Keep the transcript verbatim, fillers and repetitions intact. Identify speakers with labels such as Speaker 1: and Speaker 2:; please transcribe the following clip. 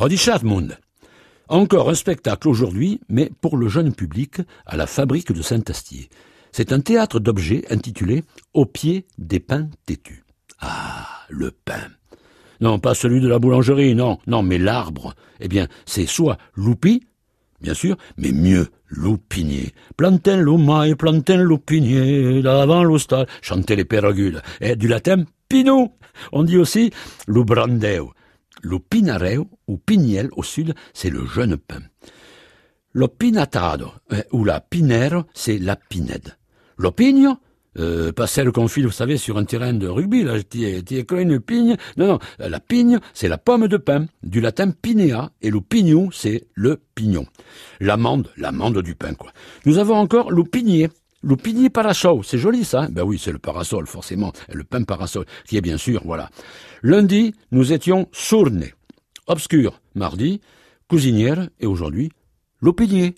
Speaker 1: Rodichat Monde. Encore un spectacle aujourd'hui, mais pour le jeune public, à la fabrique de Saint-Astier. C'est un théâtre d'objets intitulé « Au pied des pins têtus ». Ah, le pain. Non, pas celui de la boulangerie, non, non, mais l'arbre. Eh bien, c'est soit loupi, bien sûr, mais mieux, loupinier. Plantain l'omaille, plantain loupinier, d'avant l'ostal, chantaient les péragudes. Et du latin, pinou. On dit aussi l'ubrandeu. L'opinareu, ou piniel au sud, c'est le jeune pin. L'opinatado, ou la pinero, c'est la pinède. L'opigno, euh, pas celle qu'on file, vous savez, sur un terrain de rugby, là, tu es comme une pigne. Non, non, la pigne, c'est la pomme de pin, du latin pinea, et le pignou, c'est le pignon. L'amande, l'amande du pain, quoi. Nous avons encore le pignier. Le pignier parasol, c'est joli ça. Ben oui, c'est le parasol, forcément, le pain parasol, qui est bien sûr, voilà. Lundi, nous étions sourné, obscur, mardi, cousinière, et aujourd'hui, le pignier.